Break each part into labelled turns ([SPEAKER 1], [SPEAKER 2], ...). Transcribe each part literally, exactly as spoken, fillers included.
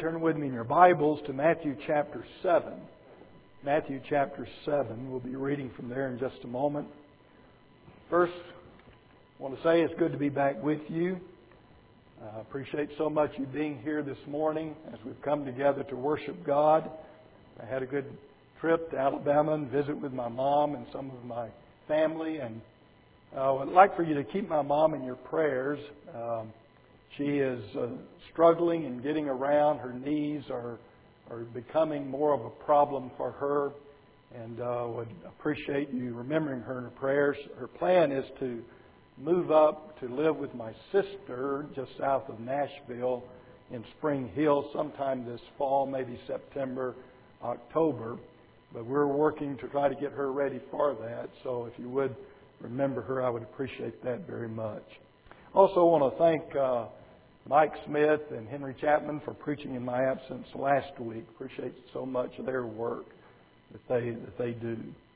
[SPEAKER 1] Turn with me in your Bibles to Matthew chapter seven. Matthew chapter seven. We'll be reading from there in just a moment. First, I want to say it's good to be back with you. I uh, appreciate so much you being here this morning as we've come together to worship God. I had a good trip to Alabama and visit with my mom and some of my family. And uh, I'd like for you to keep my mom in your prayers. Um, She is uh, struggling and getting around. Her knees are are becoming more of a problem for her, and uh, would appreciate you remembering her in her prayers. Her plan is to move up to live with my sister just south of Nashville in Spring Hill sometime this fall, maybe September, October. But we're working to try to get her ready for that. So if you would remember her, I would appreciate that very much. Also want to thank Uh, Mike Smith and Henry Chapman for preaching in my absence last week. Appreciate so much their work that they that they do.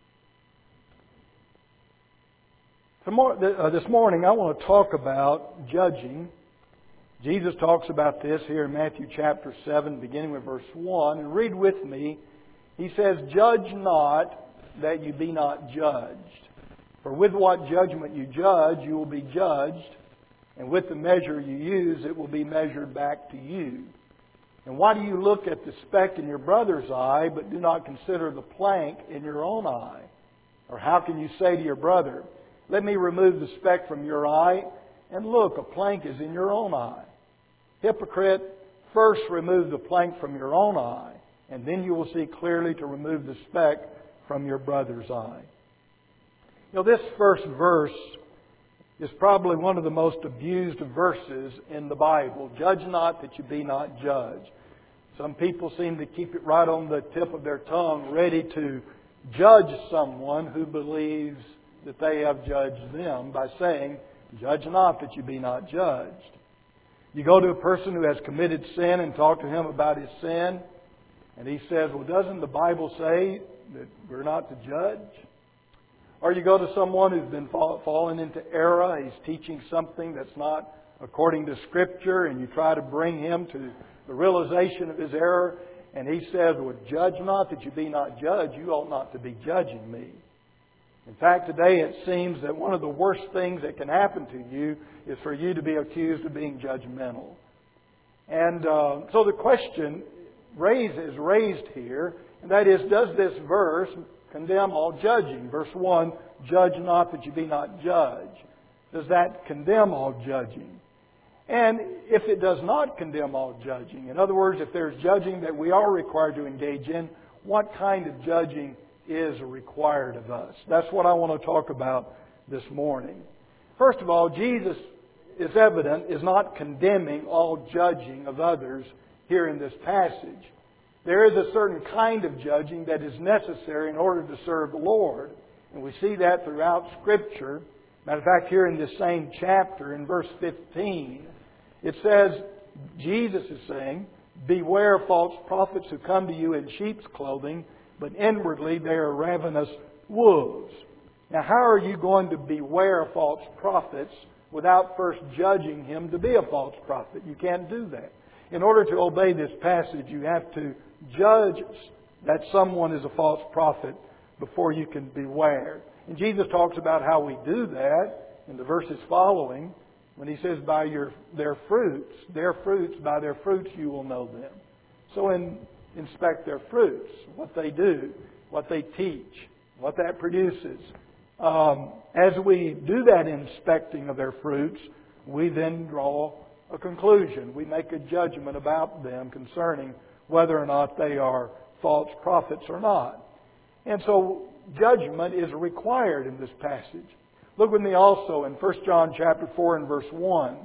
[SPEAKER 1] This morning I want to talk about judging. Jesus talks about this here in Matthew chapter seven, beginning with verse one. And read with me. He says, "Judge not that you be not judged. For with what judgment you judge, you will be judged. And with the measure you use, it will be measured back to you. And why do you look at the speck in your brother's eye, but do not consider the plank in your own eye? Or how can you say to your brother, 'Let me remove the speck from your eye,' and look, a plank is in your own eye? Hypocrite, first remove the plank from your own eye, and then you will see clearly to remove the speck from your brother's eye." You know, this first verse is probably one of the most abused verses in the Bible. Judge not that you be not judged. Some people seem to keep it right on the tip of their tongue, ready to judge someone who believes that they have judged them by saying, "Judge not that you be not judged." You go to a person who has committed sin and talk to him about his sin, and he says, "Well, doesn't the Bible say that we're not to judge?" Or you go to someone who's been fall, fallen into error. He's teaching something that's not according to Scripture, and you try to bring him to the realization of his error, and he says, "Well, judge not that you be not judged. You ought not to be judging me." In fact, today it seems that one of the worst things that can happen to you is for you to be accused of being judgmental. And uh, so the question raised is raised here, and that is, does this verse condemn all judging? Verse one, "Judge not that you be not judged." Does that condemn all judging? And if it does not condemn all judging, in other words, if there's judging that we are required to engage in, what kind of judging is required of us? That's what I want to talk about this morning. First of all, Jesus, is evident, is not condemning all judging of others here in this passage. There is a certain kind of judging that is necessary in order to serve the Lord. And we see that throughout Scripture. Matter of fact, here in this same chapter, in verse fifteen, it says, Jesus is saying, "Beware of false prophets who come to you in sheep's clothing, but inwardly they are ravenous wolves." Now, how are you going to beware of false prophets without first judging him to be a false prophet? You can't do that. In order to obey this passage, you have to judge that someone is a false prophet before you can beware. And Jesus talks about how we do that in the verses following when He says, "By your their fruits, their fruits, by their fruits you will know them." So in, inspect their fruits, what they do, what they teach, what that produces. Um, as we do that inspecting of their fruits, we then draw a conclusion. We make a judgment about them concerning whether or not they are false prophets or not. And so judgment is required in this passage. Look with me also in First John chapter four and verse one.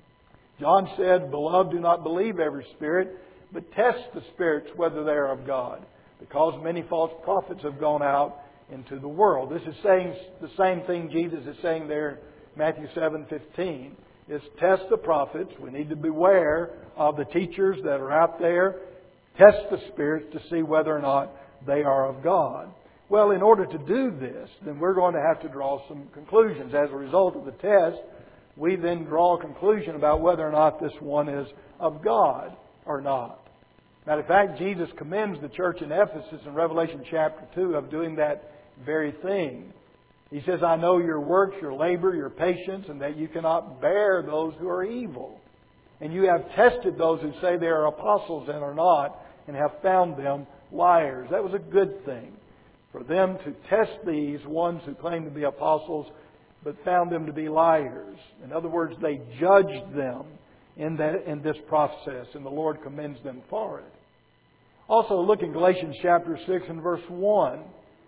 [SPEAKER 1] John said, "Beloved, do not believe every spirit, but test the spirits whether they are of God, because many false prophets have gone out into the world." This is saying the same thing Jesus is saying there in Matthew seven fifteen. Is test the prophets. We need to beware of the teachers that are out there. Test the spirits to see whether or not they are of God. Well, in order to do this, then we're going to have to draw some conclusions. As a result of the test, we then draw a conclusion about whether or not this one is of God or not. Matter of fact, Jesus commends the church in Ephesus in Revelation chapter two of doing that very thing. He says, I know your works, your labor, your patience, and that you cannot bear those who are evil. And you have tested those who say they are apostles and are not, and have found them liars. That was a good thing. For them to test these ones who claim to be apostles, but found them to be liars. In other words, they judged them in that in this process, and the Lord commends them for it. Also, look in Galatians chapter six and verse one.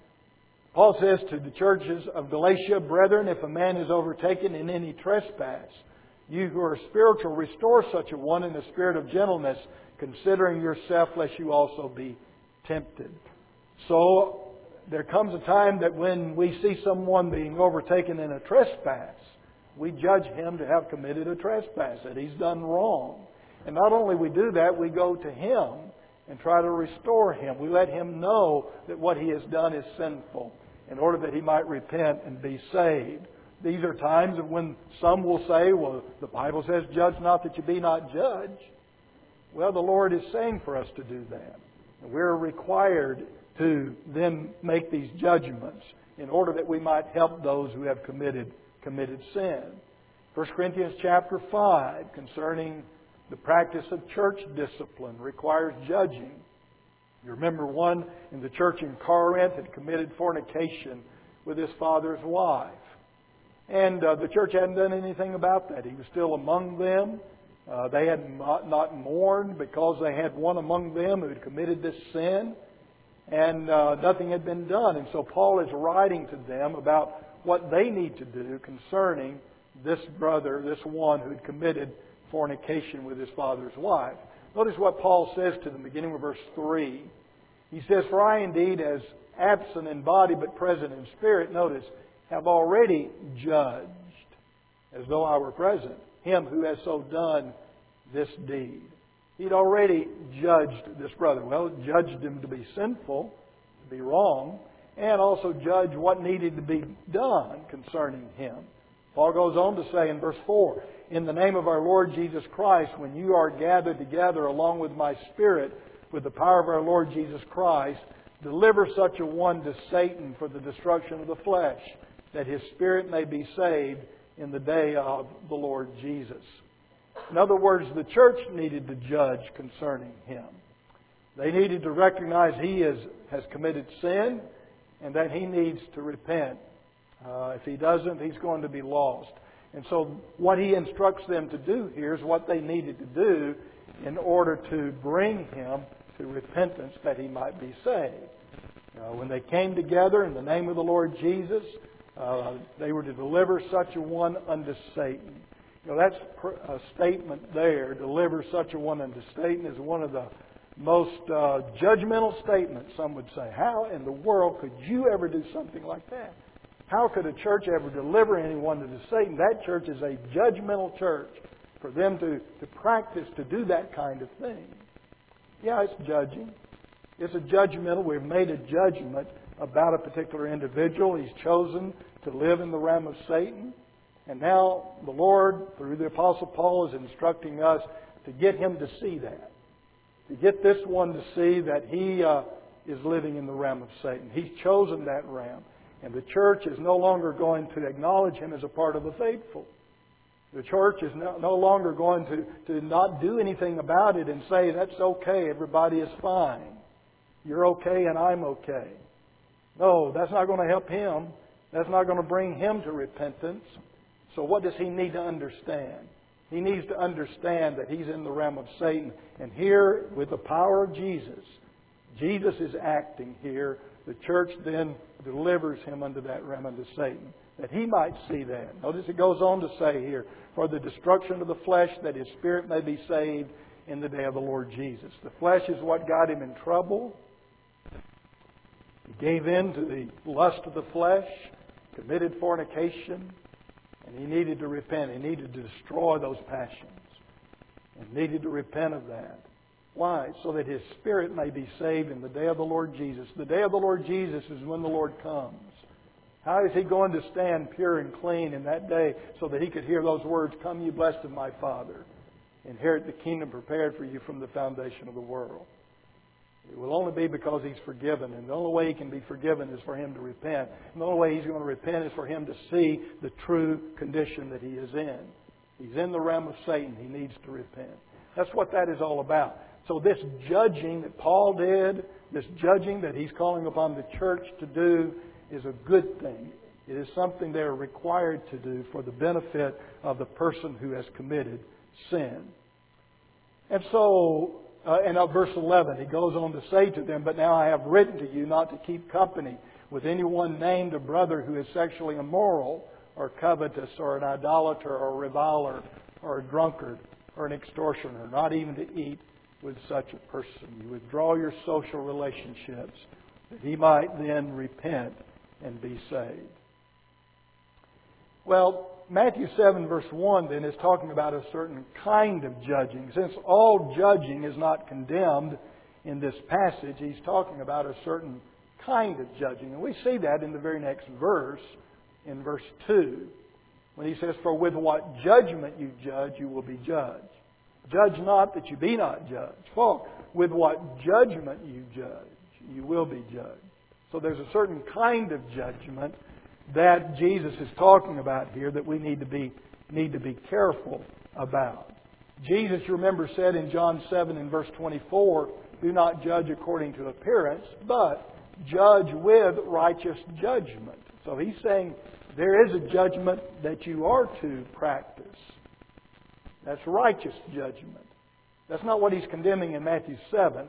[SPEAKER 1] Paul says to the churches of Galatia, Brethren, if a man is overtaken in any trespass, you who are spiritual, restore such a one in a spirit of gentleness, considering yourself, lest you also be tempted. So, there comes a time that when we see someone being overtaken in a trespass, we judge him to have committed a trespass, that he's done wrong. And not only we do that, we go to him and try to restore him. We let him know that what he has done is sinful in order that he might repent and be saved. These are times when some will say, well, the Bible says, judge not that you be not judged. Well, the Lord is saying for us to do that. And we're required to then make these judgments in order that we might help those who have committed committed sin. First Corinthians chapter five, concerning the practice of church discipline, requires judging. You remember one in the church in Corinth had committed fornication with his father's wife. And uh, the church hadn't done anything about that. He was still among them. Uh, they had not, not mourned because they had one among them who had committed this sin. And uh, nothing had been done. And so Paul is writing to them about what they need to do concerning this brother, this one who had committed fornication with his father's wife. Notice what Paul says to them, beginning with verse three. He says, For I indeed, as absent in body but present in spirit, notice, have already judged, as though I were present, him who has so done this deed. He'd already judged this brother. Well, judged him to be sinful, to be wrong, and also judged what needed to be done concerning him. Paul goes on to say in verse four, In the name of our Lord Jesus Christ, when you are gathered together along with my spirit, with the power of our Lord Jesus Christ, deliver such a one to Satan for the destruction of the flesh, that his spirit may be saved in the day of the Lord Jesus. In other words, the church needed to judge concerning him. They needed to recognize he is, has committed sin and that he needs to repent. Uh, if he doesn't, he's going to be lost. And so what he instructs them to do here is what they needed to do in order to bring him to repentance that he might be saved. Uh, when they came together in the name of the Lord Jesus, uh, they were to deliver such a one unto Satan. You know, that's a statement there, deliver such a one unto Satan, is one of the most uh, judgmental statements, some would say. How in the world could you ever do something like that? How could a church ever deliver anyone to Satan? That church is a judgmental church. For them to, to practice to do that kind of thing. Yeah, it's judging. It's a judgmental. We've made a judgment about a particular individual. He's chosen to live in the realm of Satan. And now the Lord, through the Apostle Paul, is instructing us to get him to see that. To get this one to see that he uh, is living in the realm of Satan. He's chosen that realm. And the church is no longer going to acknowledge him as a part of the faithful. The church is no, no longer going to, to not do anything about it and say, that's okay, everybody is fine. You're okay and I'm okay. No, that's not going to help him. That's not going to bring him to repentance. So what does he need to understand? He needs to understand that he's in the realm of Satan. And here, with the power of Jesus, Jesus is acting here. The church then delivers him unto that realm, unto Satan, that he might see that. Notice it goes on to say here, for the destruction of the flesh, that his spirit may be saved in the day of the Lord Jesus. The flesh is what got him in trouble. He gave in to the lust of the flesh, committed fornication, and he needed to repent. He needed to destroy those passions and needed to repent of that. Why? So that his spirit may be saved in the day of the Lord Jesus. The day of the Lord Jesus is when the Lord comes. How is he going to stand pure and clean in that day so that he could hear those words, come you blessed of my Father? inherit the kingdom prepared for you from the foundation of the world. It will only be because He's forgiven. And the only way He can be forgiven is for Him to repent. And the only way He's going to repent is for Him to see the true condition that He is in. He's in the realm of Satan. He needs to repent. That's what that is all about. So this judging that Paul did, this judging that he's calling upon the church to do, is a good thing. It is something they are required to do for the benefit of the person who has committed sin. And so, uh, in uh, verse eleven, he goes on to say to them, "But now I have written to you not to keep company with anyone named a brother who is sexually immoral, or covetous, or an idolater, or a reviler, or a drunkard, or an extortioner, not even to eat with such a person." You withdraw your social relationships that he might then repent and be saved. Well, Matthew seven verse one then is talking about a certain kind of judging. Since all judging is not condemned in this passage, he's talking about a certain kind of judging. And we see that in the very next verse, in verse two, when he says, "For with what judgment you judge, you will be judged. Judge not that you be not judged. For with what judgment you judge, you will be judged." So there's a certain kind of judgment that Jesus is talking about here that we need to be need to be careful about. Jesus, you remember, said in John seven and verse twenty-four, "Do not judge according to appearance, but judge with righteous judgment." So He's saying there is a judgment that you are to practice. That's righteous judgment. That's not what He's condemning in Matthew seven.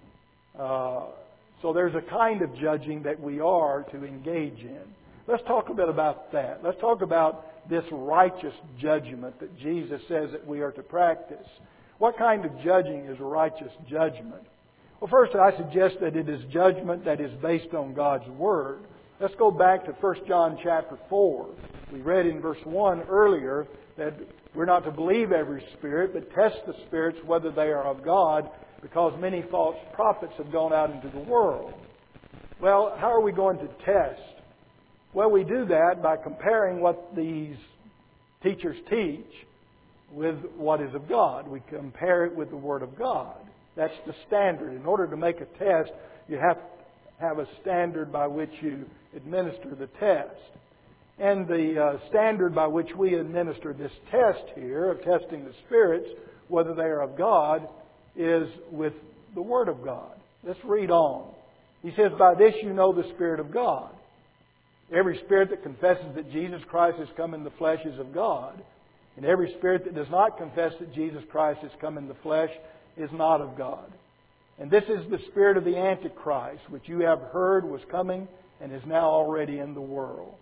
[SPEAKER 1] Uh, so there's a kind of judging that we are to engage in. Let's talk a bit about that. Let's talk about this righteous judgment that Jesus says that we are to practice. What kind of judging is righteous judgment? Well, first I suggest that it is judgment that is based on God's Word. Let's go back to First John chapter four. We read in verse one earlier that we're not to believe every spirit, but test the spirits whether they are of God, because many false prophets have gone out into the world. Well, how are we going to test? Well, we do that by comparing what these teachers teach with what is of God. We compare it with the Word of God. That's the standard. In order to make a test, you have to have a standard by which you administer the test. And the uh, standard by which we administer this test here, of testing the spirits, whether they are of God, is with the Word of God. Let's read on. He says, "By this you know the Spirit of God. Every spirit that confesses that Jesus Christ has come in the flesh is of God. And every spirit that does not confess that Jesus Christ has come in the flesh is not of God. And this is the spirit of the Antichrist, which you have heard was coming and is now already in the world.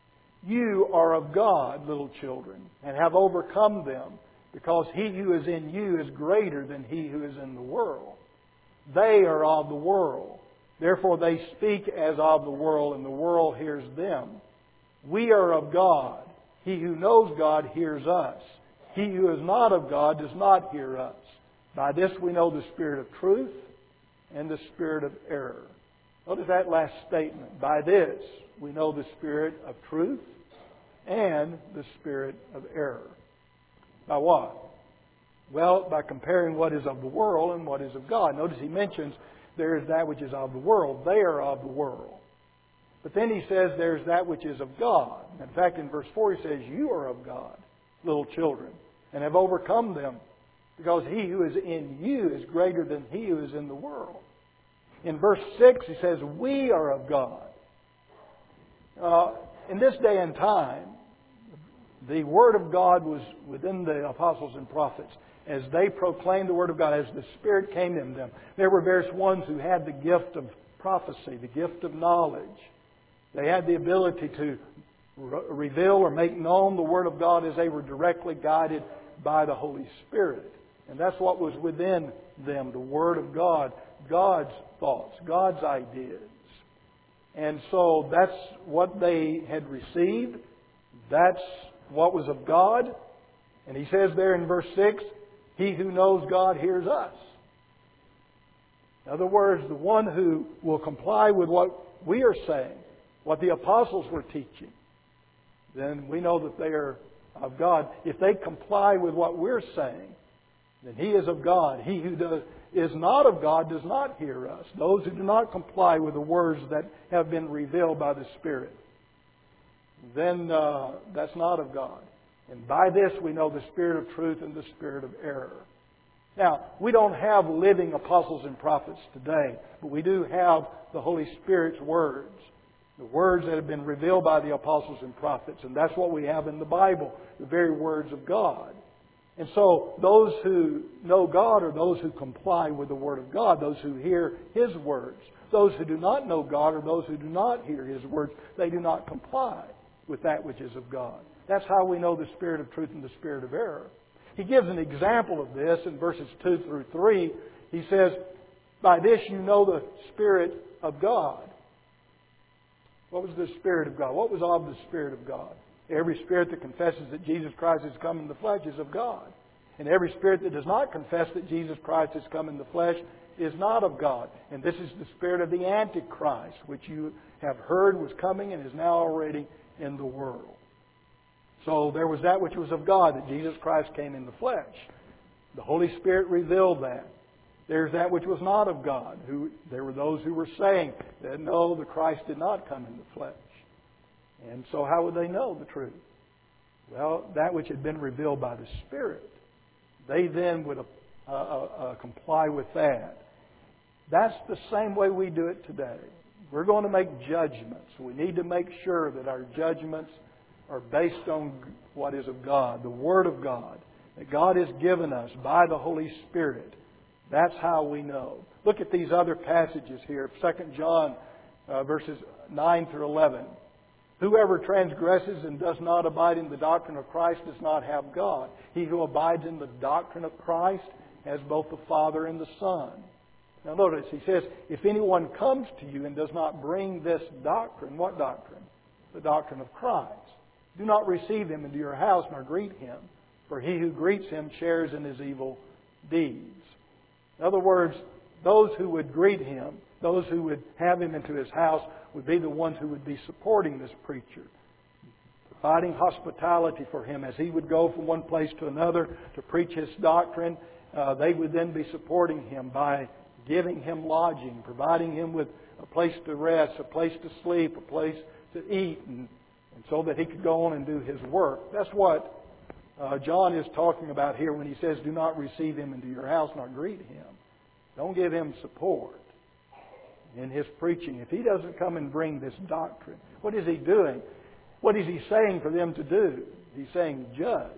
[SPEAKER 1] You are of God, little children, and have overcome them, because he who is in you is greater than he who is in the world. They are of the world. Therefore they speak as of the world, and the world hears them. We are of God. He who knows God hears us. He who is not of God does not hear us. By this we know the spirit of truth and the spirit of error." Notice that last statement. By this we know the spirit of truth and the spirit of error. By what? Well, by comparing what is of the world and what is of God. Notice he mentions there is that which is of the world. They are of the world. But then he says there's that which is of God. In fact, in verse four he says, "You are of God, little children, and have overcome them, because he who is in you is greater than he who is in the world." In verse six he says, "We are of God." Uh, in this day and time, the Word of God was within the apostles and prophets. As they proclaimed the Word of God, as the Spirit came in them, there were various ones who had the gift of prophecy, the gift of knowledge. They had the ability to re- reveal or make known the Word of God as they were directly guided by the Holy Spirit. And that's what was within them, the Word of God, God's thoughts, God's ideas. And so that's what they had received. That's what was of God. And he says there in verse six, "He who knows God hears us." In other words, the one who will comply with what we are saying, what the apostles were teaching, then we know that they are of God. If they comply with what we're saying, then he is of God. He who does, is not of God does not hear us. Those who do not comply with the words that have been revealed by the Spirit, then uh, that's not of God. And by this we know the spirit of truth and the spirit of error. Now, we don't have living apostles and prophets today, but we do have the Holy Spirit's words. The words that have been revealed by the apostles and prophets. And that's what we have in the Bible, the very words of God. And so, those who know God are those who comply with the Word of God, those who hear His words. Those who do not know God are those who do not hear His words. They do not comply with that which is of God. That's how we know the spirit of truth and the spirit of error. He gives an example of this in verses two through three. He says, by this you know the Spirit of God. What was the Spirit of God? What was of the Spirit of God? Every spirit that confesses that Jesus Christ has come in the flesh is of God. And every spirit that does not confess that Jesus Christ has come in the flesh is not of God. And this is the spirit of the Antichrist, which you have heard was coming and is now already in the world. So there was that which was of God, that Jesus Christ came in the flesh. The Holy Spirit revealed that. There's that which was not of God. Who, there were those who were saying that no, the Christ did not come in the flesh. And so how would they know the truth? Well, that which had been revealed by the Spirit. They then would uh, uh, uh, comply with that. That's the same way we do it today. We're going to make judgments. We need to make sure that our judgments are based on what is of God, the Word of God, that God has given us by the Holy Spirit. That's how we know. Look at these other passages here. Second John uh, verses nine through eleven. Whoever transgresses and does not abide in the doctrine of Christ does not have God. He who abides in the doctrine of Christ has both the Father and the Son. Now notice, he says, if anyone comes to you and does not bring this doctrine, what doctrine? The doctrine of Christ. Do not receive him into your house nor greet him, for he who greets him shares in his evil deeds. In other words, those who would greet him, those who would have him into his house, would be the ones who would be supporting this preacher, providing hospitality for him as he would go from one place to another to preach his doctrine. Uh, they would then be supporting him by giving him lodging, providing him with a place to rest, a place to sleep, a place to eat, and, and so that he could go on and do his work. That's what uh, John is talking about here when he says, do not receive him into your house, nor greet him. Don't give him support in his preaching. If he doesn't come and bring this doctrine, what is he doing? What is he saying for them to do? He's saying, judge.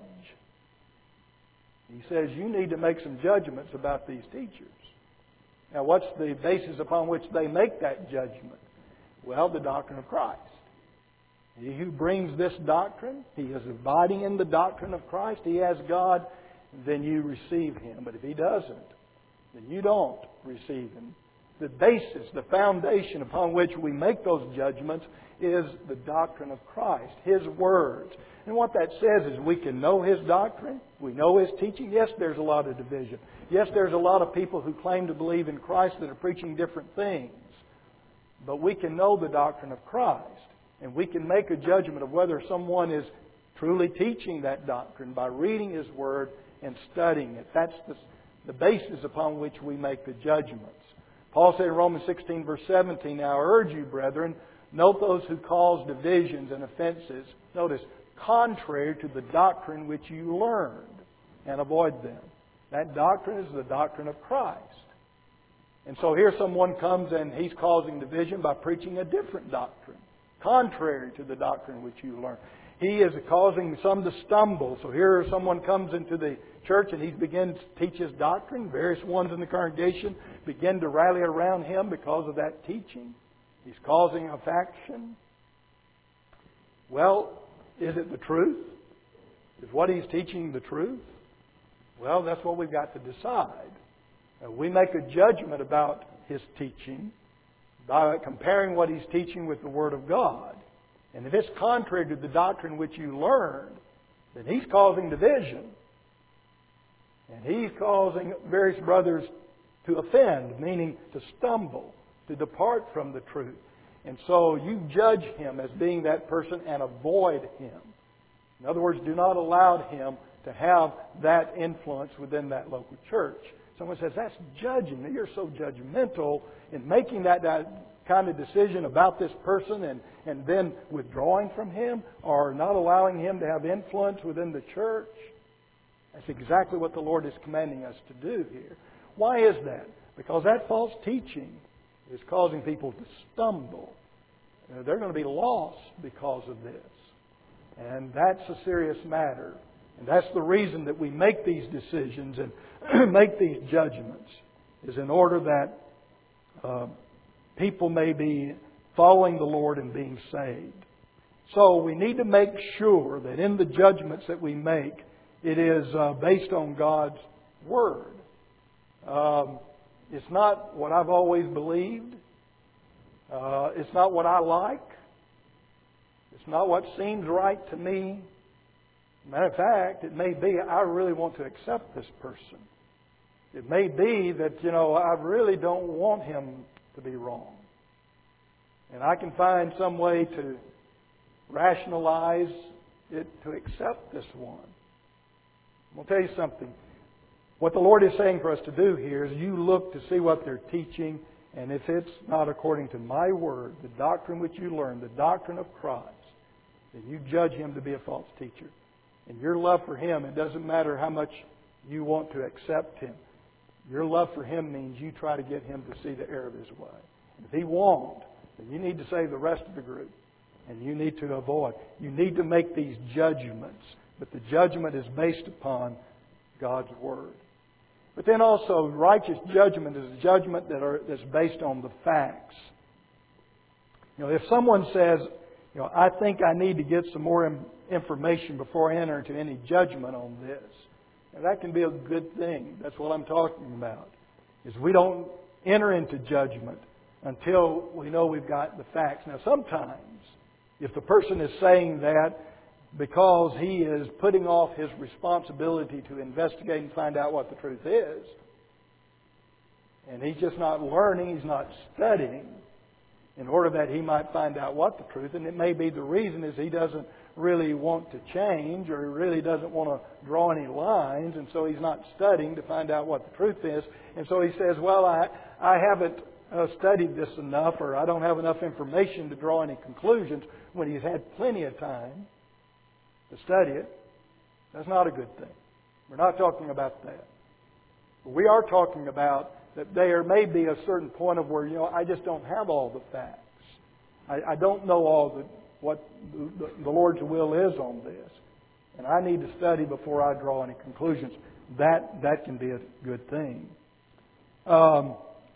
[SPEAKER 1] He says, you need to make some judgments about these teachers. Now, what's the basis upon which they make that judgment? Well, the doctrine of Christ. He who brings this doctrine, he is abiding in the doctrine of Christ, he has God, then you receive him. But if he doesn't, then you don't receive him. The basis, the foundation upon which we make those judgments is the doctrine of Christ, His words. And what that says is we can know His doctrine, we know His teaching. Yes, there's a lot of division. Yes, there's a lot of people who claim to believe in Christ that are preaching different things. But we can know the doctrine of Christ. And we can make a judgment of whether someone is truly teaching that doctrine by reading His Word and studying it. That's the, the basis upon which we make the judgments. Paul said in Romans sixteen, verse seventeen, now I urge you, brethren, note those who cause divisions and offenses, notice, contrary to the doctrine which you learned, and avoid them. That doctrine is the doctrine of Christ. And so here someone comes and he's causing division by preaching a different doctrine, contrary to the doctrine which you learned. He is causing some to stumble. So here someone comes into the church and he begins to teach his doctrine. Various ones in the congregation begin to rally around him because of that teaching. He's causing a faction. Well, is it the truth? Is what he's teaching the truth? Well, that's what we've got to decide. Uh, we make a judgment about his teaching by comparing what he's teaching with the Word of God. And if it's contrary to the doctrine which you learned, then he's causing division. And he's causing various brothers to offend, meaning to stumble, to depart from the truth. And so you judge him as being that person and avoid him. In other words, do not allow him to have that influence within that local church. Someone says, that's judging. You're so judgmental in making that, that kind of decision about this person and, and then withdrawing from him or not allowing him to have influence within the church. That's exactly what the Lord is commanding us to do here. Why is that? Because that false teaching is causing people to stumble. Uh, they're going to be lost because of this. And that's a serious matter. And that's the reason that we make these decisions and make these judgments, is in order that uh, people may be following the Lord and being saved. So we need to make sure that in the judgments that we make, it is uh, based on God's Word. Um, it's not what I've always believed. Uh, it's not what I like. It's not what seems right to me. Matter of fact, it may be I really want to accept this person. It may be that, you know, I really don't want him to be wrong. And I can find some way to rationalize it to accept this one. I'm going to tell you something. What the Lord is saying for us to do here is you look to see what they're teaching, and if it's not according to my Word, the doctrine which you learn, the doctrine of Christ, then you judge him to be a false teacher. And your love for him, it doesn't matter how much you want to accept him. Your love for him means you try to get him to see the error of his way. And if he won't, then you need to save the rest of the group. And you need to avoid. You need to make these judgments. But the judgment is based upon God's Word. But then also, righteous judgment is a judgment that are, that's based on the facts. You know, if someone says, you know, I think I need to get some more information before I enter into any judgment on this, now, that can be a good thing. That's what I'm talking about. Is we don't enter into judgment until we know we've got the facts. Now, sometimes, if the person is saying that because he is putting off his responsibility to investigate and find out what the truth is, and he's just not learning, he's not studying, in order that he might find out what the truth, and it may be the reason is he doesn't really want to change, or he really doesn't want to draw any lines, and so he's not studying to find out what the truth is. And so he says, well, I, I haven't uh, studied this enough, or I don't have enough information to draw any conclusions, when he's had plenty of time to study it. That's not a good thing. We're not talking about that. But we are talking about that there may be a certain point of where, you know, I just don't have all the facts. I, I don't know all the what the, the Lord's will is on this. And I need to study before I draw any conclusions. That that can be a good thing. Um,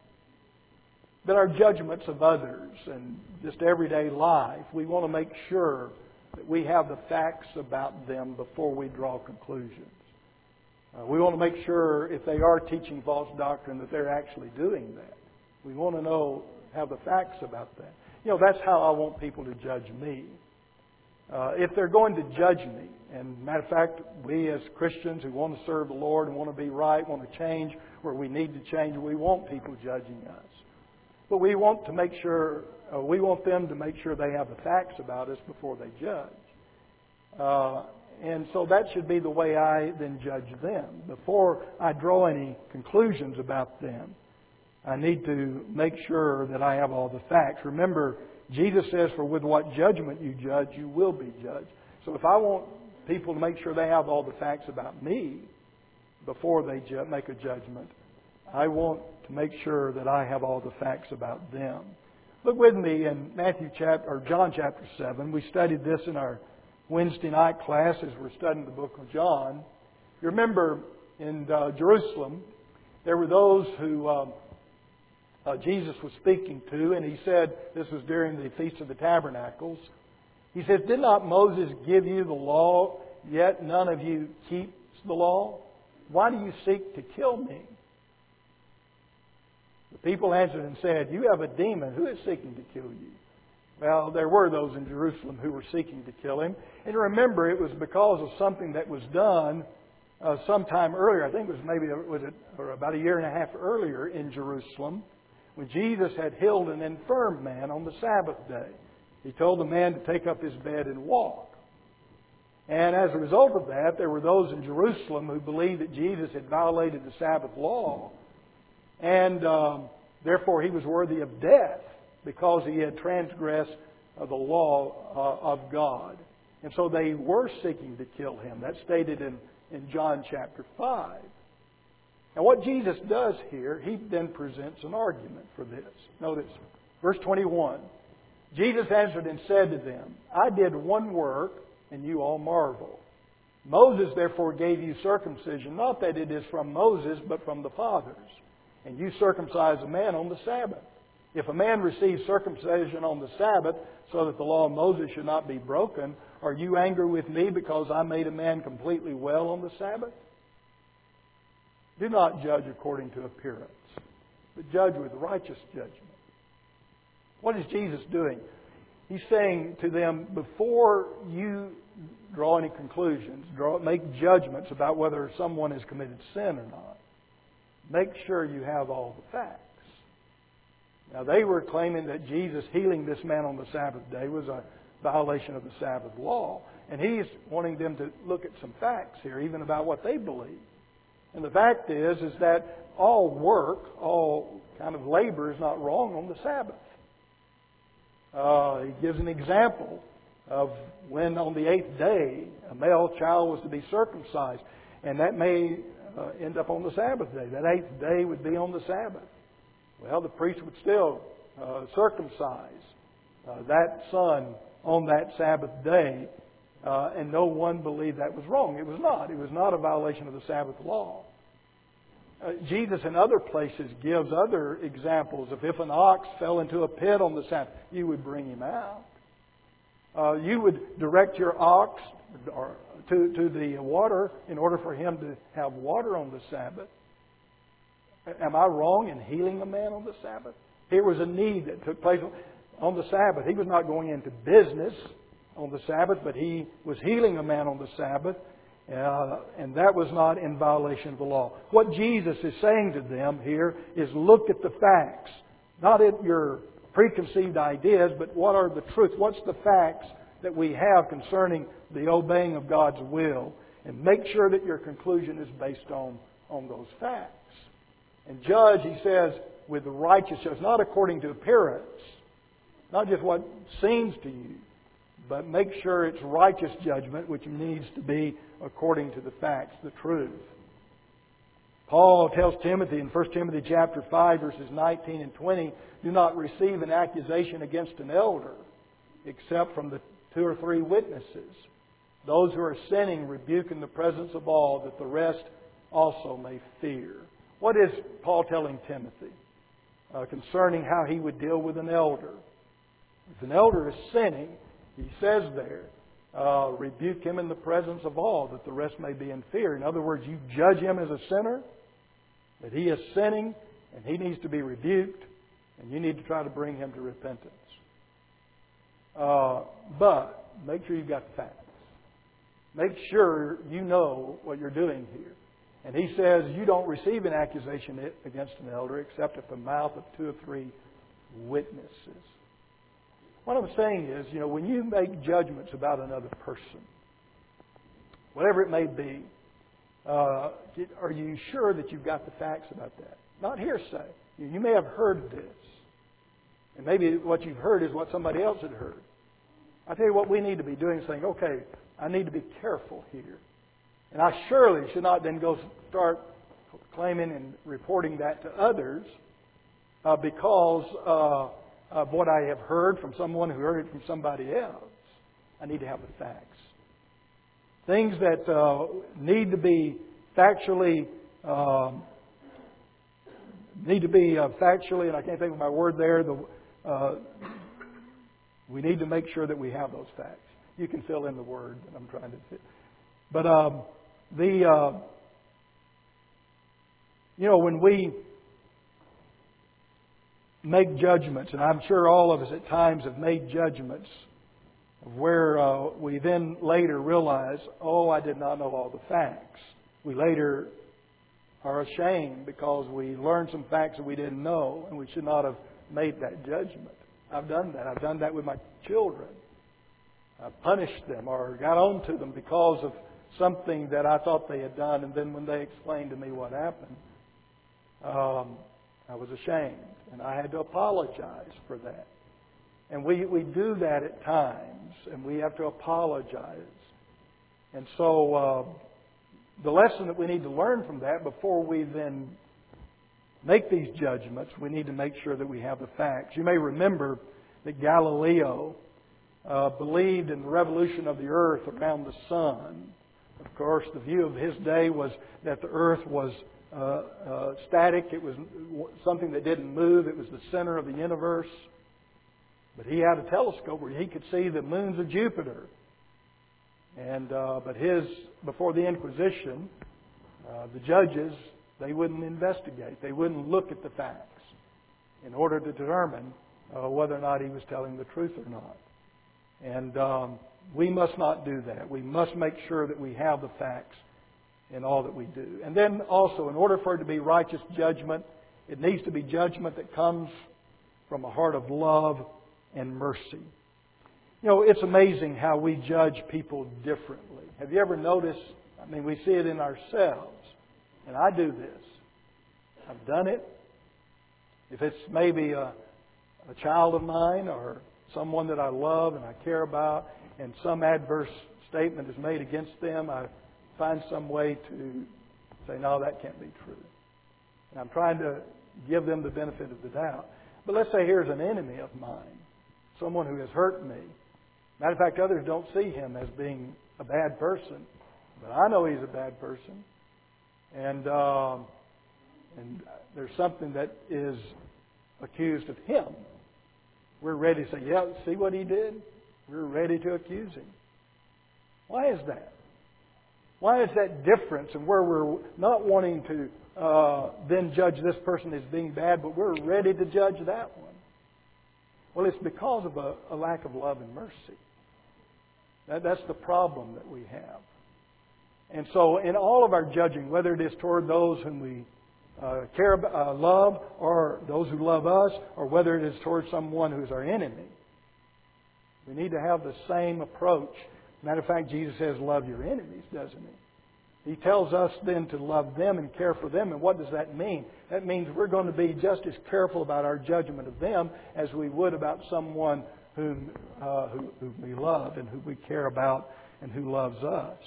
[SPEAKER 1] but our judgments of others and just everyday life, we want to make sure that we have the facts about them before we draw conclusions. Uh, we want to make sure if they are teaching false doctrine that they're actually doing that. We want to know, have the facts about that. You know, that's how I want people to judge me. Uh, if they're going to judge me, and matter of fact, we as Christians who want to serve the Lord and want to be right, want to change where we need to change, we want people judging us. But we want to make sure, uh, we want them to make sure they have the facts about us before they judge. Uh, and so that should be the way I then judge them. Before I draw any conclusions about them, I need to make sure that I have all the facts. Remember, Jesus says, for with what judgment you judge, you will be judged. So if I want people to make sure they have all the facts about me before they ju- make a judgment, I want to make sure that I have all the facts about them. Look with me in Matthew chapter or John chapter seven. We studied this in our Wednesday night class as we're studying the book of John. You remember in uh, Jerusalem, there were those who uh, uh, Jesus was speaking to, and he said, this was during the Feast of the Tabernacles, he said, did not Moses give you the law, yet none of you keeps the law? Why do you seek to kill me? The people answered and said, you have a demon. Who is seeking to kill you? Well, there were those in Jerusalem who were seeking to kill him. And remember, it was because of something that was done uh, sometime earlier. I think it was maybe was it or about a year and a half earlier in Jerusalem, when Jesus had healed an infirm man on the Sabbath day. He told the man to take up his bed and walk. And as a result of that, there were those in Jerusalem who believed that Jesus had violated the Sabbath law, and um, therefore he was worthy of death because he had transgressed uh, the law uh, of God. And so they were seeking to kill him. That's stated in, in John chapter five. And what Jesus does here, he then presents an argument for this. Notice, verse twenty-one. Jesus answered and said to them, I did one work, and you all marvel. Moses therefore gave you circumcision, not that it is from Moses, but from the fathers. And you circumcise a man on the Sabbath. If a man receives circumcision on the Sabbath, so that the law of Moses should not be broken, are you angry with me because I made a man completely well on the Sabbath? Do not judge according to appearance, but judge with righteous judgment. What is Jesus doing? He's saying to them, before you draw any conclusions, draw, make judgments about whether someone has committed sin or not, make sure you have all the facts. Now, they were claiming that Jesus healing this man on the Sabbath day was a violation of the Sabbath law. And he's wanting them to look at some facts here, even about what they believe. And the fact is, is that all work, all kind of labor is not wrong on the Sabbath. Uh, he gives an example of when on the eighth day a male child was to be circumcised. And that may uh, end up on the Sabbath day. That eighth day would be on the Sabbath. Well, the priest would still uh, circumcise uh, that son on that Sabbath day. Uh, and no one believed that was wrong. It was not. It was not a violation of the Sabbath law. Uh, Jesus in other places gives other examples of if an ox fell into a pit on the Sabbath, you would bring him out. Uh, you would direct your ox or to, to the water in order for him to have water on the Sabbath. Am I wrong in healing a man on the Sabbath? Here was a need that took place on the Sabbath. He was not going into business on the Sabbath, but he was healing a man on the Sabbath. Uh, and that was not in violation of the law. What Jesus is saying to them here is look at the facts. Not at your preconceived ideas, but what are the truths? What's the facts that we have concerning the obeying of God's will? And make sure that your conclusion is based on, on those facts. And judge, he says, with the righteous judge, not according to appearance, not just what seems to you, but make sure it's righteous judgment, which needs to be according to the facts, the truth. Paul tells Timothy in First Timothy chapter five, verses nineteen and twenty, do not receive an accusation against an elder, except from the two or three witnesses. Those who are sinning rebuke in the presence of all, that the rest also may fear. What is Paul telling Timothy uh, concerning how he would deal with an elder? If an elder is sinning, he says there, uh, rebuke him in the presence of all, that the rest may be in fear. In other words, you judge him as a sinner, that he is sinning, and he needs to be rebuked, and you need to try to bring him to repentance. Uh, but make sure you've got the facts. Make sure you know what you're doing here. And he says you don't receive an accusation against an elder except at the mouth of two or three witnesses. What I'm saying is, you know, when you make judgments about another person, whatever it may be, uh, are you sure that you've got the facts about that? Not hearsay. You may have heard this. And maybe what you've heard is what somebody else had heard. I tell you what we need to be doing is saying, okay, I need to be careful here. And I surely should not then go start claiming and reporting that to others uh, because uh, of what I have heard from someone who heard it from somebody else. I need to have the facts. Things that uh, need to be factually, um, need to be uh, factually, and I can't think of my word there, the, uh, we need to make sure that we have those facts. You can fill in the word that I'm trying to fit. But um, the, uh, you know, when we make judgments, and I'm sure all of us at times have made judgments of where uh, we then later realize, oh, I did not know all the facts. We later are ashamed because we learned some facts that we didn't know, and we should not have made that judgment. I've done that. I've done that with my children. uh, punished them or got on to them because of something that I thought they had done. And then when they explained to me what happened, um, I was ashamed. And I had to apologize for that. And we, we do that at times. And we have to apologize. And so uh, the lesson that we need to learn from that before we then make these judgments, we need to make sure that we have the facts. You may remember that Galileo uh, believed in the revolution of the earth around the sun. Of course, the view of his day was that the earth was uh, uh, static. It was something that didn't move. It was the center of the universe. But he had a telescope where he could see the moons of Jupiter. And uh, but his before the Inquisition, uh, the judges, they wouldn't investigate. They wouldn't look at the facts in order to determine uh, whether or not he was telling the truth or not. And um, we must not do that. We must make sure that we have the facts in all that we do. And then also, in order for it to be righteous judgment, it needs to be judgment that comes from a heart of love and mercy. You know, it's amazing how we judge people differently. Have you ever noticed? I mean, we see it in ourselves. And I do this. I've done it. If it's maybe a, a child of mine or someone that I love and I care about, and some adverse statement is made against them, I find some way to say, no, that can't be true. And I'm trying to give them the benefit of the doubt. But let's say here's an enemy of mine, someone who has hurt me. Matter of fact, others don't see him as being a bad person, but I know he's a bad person. And uh, and there's something that is accused of him. We're ready to say, yeah, see what he did? We're ready to accuse him. Why is that? Why is that difference in where we're not wanting to uh, then judge this person as being bad, but we're ready to judge that one? Well, it's because of a, a lack of love and mercy. That, that's the problem that we have. And so in all of our judging, whether it is toward those whom we uh, care about, uh, love, or those who love us, or whether it is toward someone who is our enemy, we need to have the same approach. Matter of fact, Jesus says, love your enemies, doesn't He? He tells us then to love them and care for them. And what does that mean? That means we're going to be just as careful about our judgment of them as we would about someone whom, uh, who, who we love and who we care about and who loves us.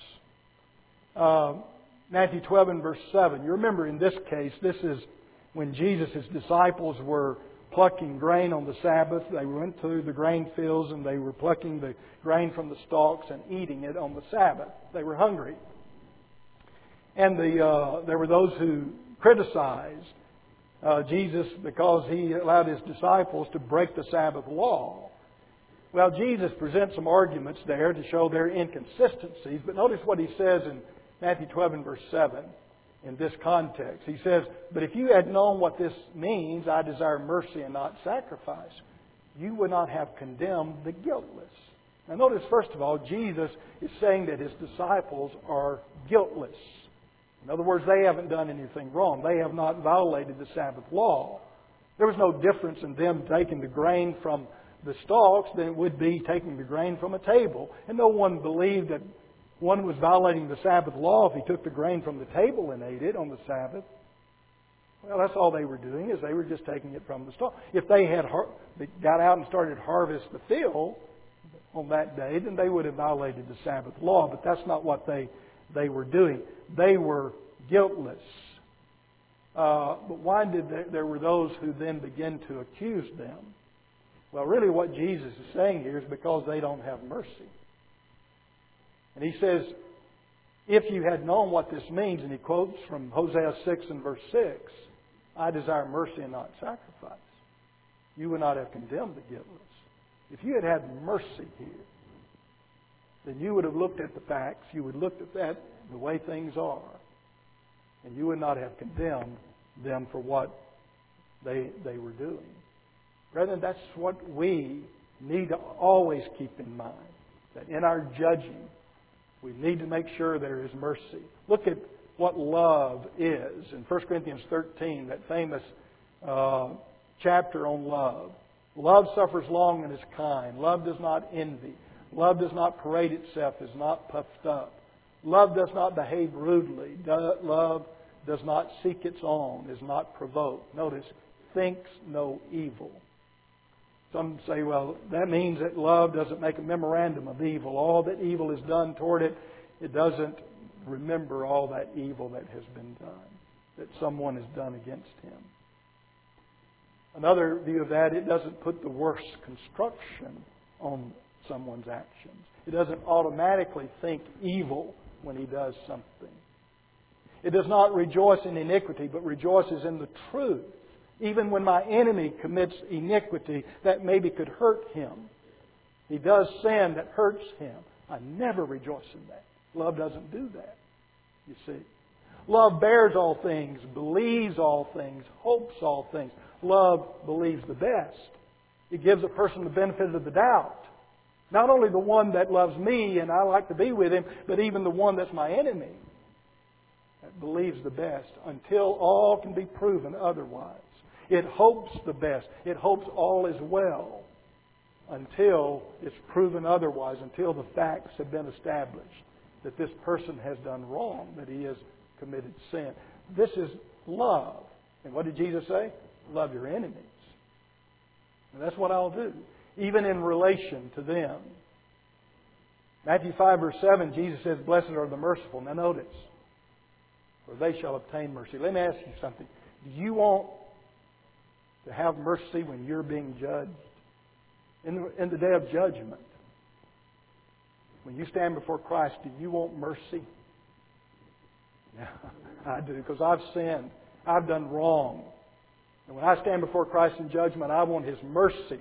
[SPEAKER 1] Uh, Matthew twelve and verse seven. You remember in this case, this is when Jesus' disciples were plucking grain on the Sabbath. They went through the grain fields and they were plucking the grain from the stalks and eating it on the Sabbath. They were hungry. And the, uh, there were those who criticized uh, Jesus because He allowed His disciples to break the Sabbath law. Well, Jesus presents some arguments there to show their inconsistencies. But notice what He says in Matthew twelve and verse seven in this context. He says, but if you had known what this means, I desire mercy and not sacrifice, you would not have condemned the guiltless. Now notice, first of all, Jesus is saying that His disciples are guiltless. In other words, they haven't done anything wrong. They have not violated the Sabbath law. There was no difference in them taking the grain from the stalks than it would be taking the grain from a table. And no one believed that one was violating the Sabbath law if he took the grain from the table and ate it on the Sabbath. Well, that's all they were doing, is they were just taking it from the stalk. If they had har- they got out and started to harvest the field on that day, then they would have violated the Sabbath law. But that's not what they, they were doing. They were guiltless. Uh, but why did they, there were those who then begin to accuse them? Well, really what Jesus is saying here is because they don't have mercy. And He says, if you had known what this means, and He quotes from Hosea six and verse six, I desire mercy and not sacrifice, you would not have condemned the guiltless. If you had had mercy here, then you would have looked at the facts, you would have looked at that, the way things are, and you would not have condemned them for what they, they were doing. Brethren, that's what we need to always keep in mind, that in our judging, we need to make sure there is mercy. Look at what love is in First Corinthians thirteen, that famous uh, chapter on love. Love suffers long and is kind. Love does not envy. Love does not parade itself, is not puffed up. Love does not behave rudely. Love does not seek its own, is not provoked. Notice, thinks no evil. Some say, well, that means that love doesn't make a memorandum of evil. All that evil is done toward it, it doesn't remember all that evil that has been done, that someone has done against him. Another view of that, it doesn't put the worst construction on someone's actions. It doesn't automatically think evil when he does something. It does not rejoice in iniquity, but rejoices in the truth. Even when my enemy commits iniquity that maybe could hurt him, he does sin that hurts him, I never rejoice in that. Love doesn't do that, you see. Love bears all things, believes all things, hopes all things. Love believes the best. It gives a person the benefit of the doubt. Not only the one that loves me and I like to be with him, but even the one that's my enemy. That believes the best until all can be proven otherwise. It hopes the best. It hopes all is well until it's proven otherwise, until the facts have been established that this person has done wrong, that he has committed sin. This is love. And what did Jesus say? Love your enemies. And that's what I'll do, even in relation to them. Matthew five verse seven, Jesus says, blessed are the merciful. Now notice, for they shall obtain mercy. Let me ask you something. Do you want to have mercy when you're being judged? In the, in the day of judgment, when you stand before Christ, do you want mercy? Yeah, I do, because I've sinned. I've done wrong. And when I stand before Christ in judgment, I want His mercy.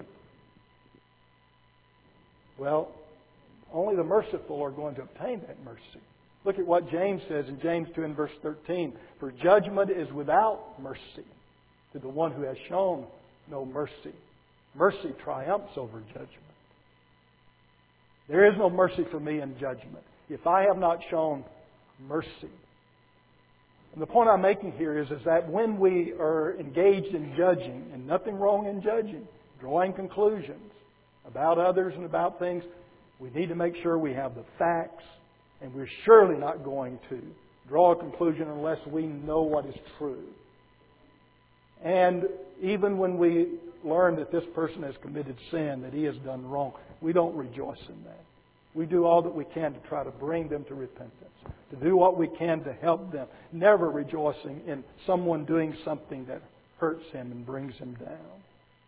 [SPEAKER 1] Well, only the merciful are going to obtain that mercy. Look at what James says in James two and verse thirteen. For judgment is without mercy to the one who has shown no mercy. Mercy triumphs over judgment. There is no mercy for me in judgment if I have not shown mercy. And the point I'm making here is, is that when we are engaged in judging, and nothing wrong in judging, drawing conclusions about others and about things, we need to make sure we have the facts, and we're surely not going to draw a conclusion unless we know what is true. And even when we learn that this person has committed sin, that he has done wrong, we don't rejoice in that. We do all that we can to try to bring them to repentance, to do what we can to help them, never rejoicing in someone doing something that hurts him and brings him down.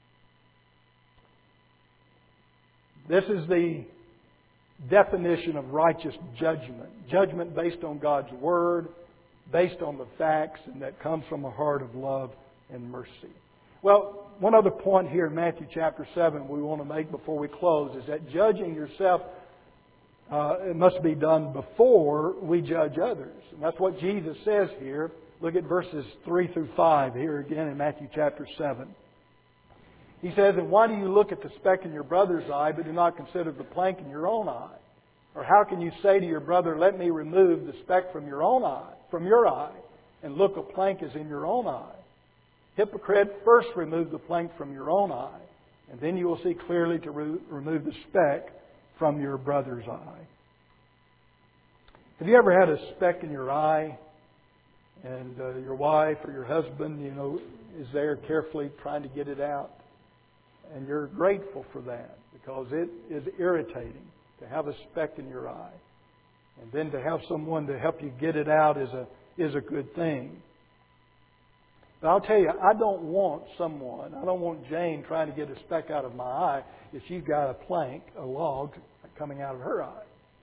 [SPEAKER 1] This is the definition of righteous judgment. Judgment based on God's Word, based on the facts, and that comes from a heart of love and mercy. Well, one other point here in Matthew chapter seven we want to make before we close is that judging yourself uh, it must be done before we judge others. And that's what Jesus says here. Look at verses three through five here again in Matthew chapter seven. He says, and why do you look at the speck in your brother's eye, but do not consider the plank in your own eye? Or how can you say to your brother, let me remove the speck from your own eye, from your eye, and look, a plank is in your own eye? Hypocrite, first remove the plank from your own eye, and then you will see clearly to re- remove the speck from your brother's eye. Have you ever had a speck in your eye, and uh, your wife or your husband, you know, is there carefully trying to get it out? And you're grateful for that because it is irritating to have a speck in your eye. And then to have someone to help you get it out is a is a good thing. But I'll tell you, I don't want someone, I don't want Jane trying to get a speck out of my eye if she's got a plank, a log coming out of her eye.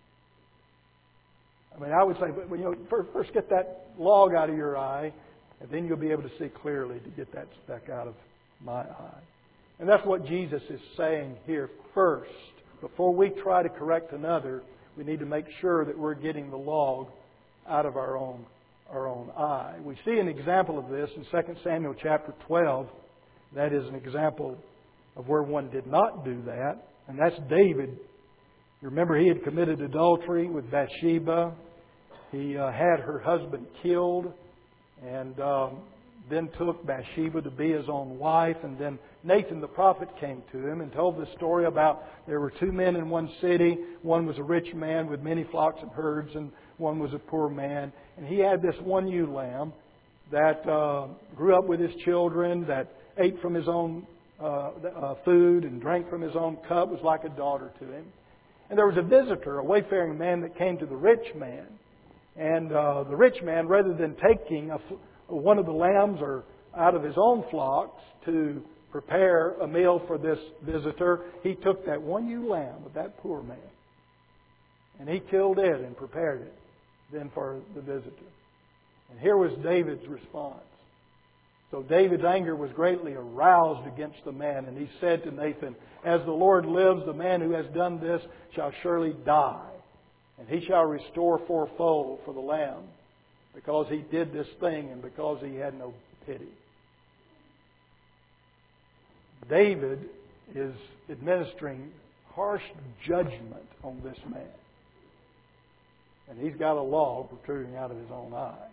[SPEAKER 1] I mean, I would say, but you know, first, first get that log out of your eye, and then you'll be able to see clearly to get that speck out of my eye. And that's what Jesus is saying here first. Before we try to correct another, we need to make sure that we're getting the log out of our own our own eye. We see an example of this in Second Samuel chapter twelve. That is an example of where one did not do that. And that's David. You remember he had committed adultery with Bathsheba. He uh, had her husband killed and um, then took Bathsheba to be his own wife and then Nathan the prophet came to him and told this story about there were two men in one city. One was a rich man with many flocks and herds, and one was a poor man. And he had this one ewe lamb that uh, grew up with his children, that ate from his own uh, uh, food and drank from his own cup, was like a daughter to him. And there was a visitor, a wayfaring man, that came to the rich man. And uh, the rich man, rather than taking a, one of the lambs or out of his own flocks to prepare a meal for this visitor, he took that one ewe lamb of that poor man and he killed it and prepared it then for the visitor. And here was David's response. So David's anger was greatly aroused against the man, and he said to Nathan, "As the Lord lives, the man who has done this shall surely die, and he shall restore fourfold for the lamb, because he did this thing and because he had no pity." David is administering harsh judgment on this man. And he's got a log protruding out of his own eye.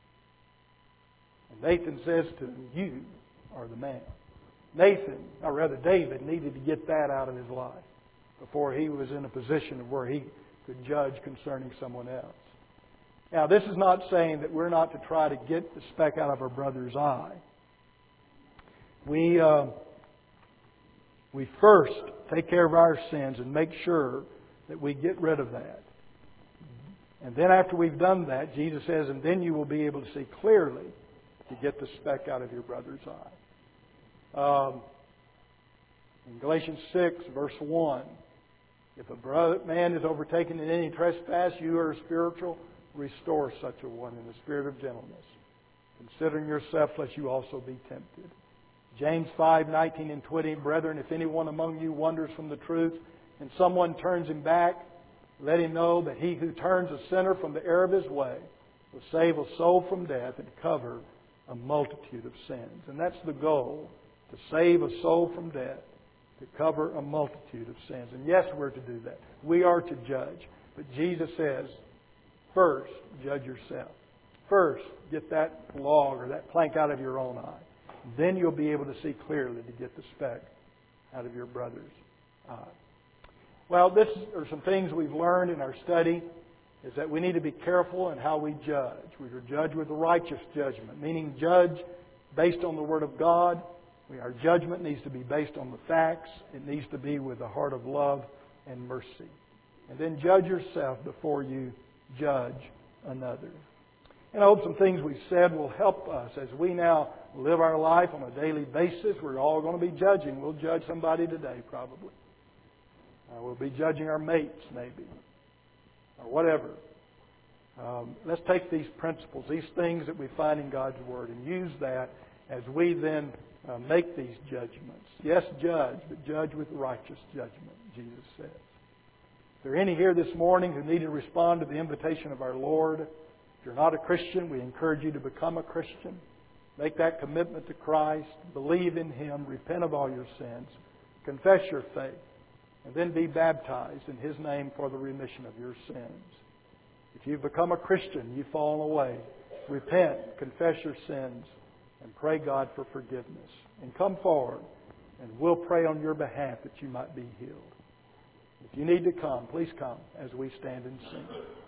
[SPEAKER 1] And Nathan says to him, "You are the man." Nathan, or rather David, needed to get that out of his life before he was in a position of where he could judge concerning someone else. Now, this is not saying that we're not to try to get the speck out of our brother's eye. We, uh, we first take care of our sins and make sure that we get rid of that. And then after we've done that, Jesus says, and then you will be able to see clearly to get the speck out of your brother's eye. Um, in Galatians six, verse one, if a brother, man is overtaken in any trespass, you are spiritual, restore such a one in the spirit of gentleness, considering yourself lest you also be tempted. James five, nineteen and twenty, brethren, if anyone among you wanders from the truth and someone turns him back, let him know that he who turns a sinner from the error of his way will save a soul from death and cover a multitude of sins. And that's the goal, to save a soul from death, to cover a multitude of sins. And yes, we're to do that. We are to judge. But Jesus says, first, judge yourself. First, get that log or that plank out of your own eye. Then you'll be able to see clearly to get the speck out of your brother's eye. Well, this are some things we've learned in our study, is that we need to be careful in how we judge. We are judged with a righteous judgment, meaning judge based on the Word of God. We, our judgment needs to be based on the facts. It needs to be with a heart of love and mercy. And then judge yourself before you judge another. And I hope some things we've said will help us as we now live our life on a daily basis. We're all going to be judging. We'll judge somebody today, probably. Uh, we'll be judging our mates, maybe, or whatever. Um, let's take these principles, these things that we find in God's Word, and use that as we then uh, make these judgments. Yes, judge, but judge with righteous judgment, Jesus says. If there are any here this morning who need to respond to the invitation of our Lord, if you're not a Christian, we encourage you to become a Christian. Make that commitment to Christ. Believe in Him. Repent of all your sins. Confess your faith. And then be baptized in His name for the remission of your sins. If you've become a Christian, you've fallen away, repent, confess your sins, and pray God for forgiveness. And come forward, and we'll pray on your behalf that you might be healed. If you need to come, please come as we stand and sing.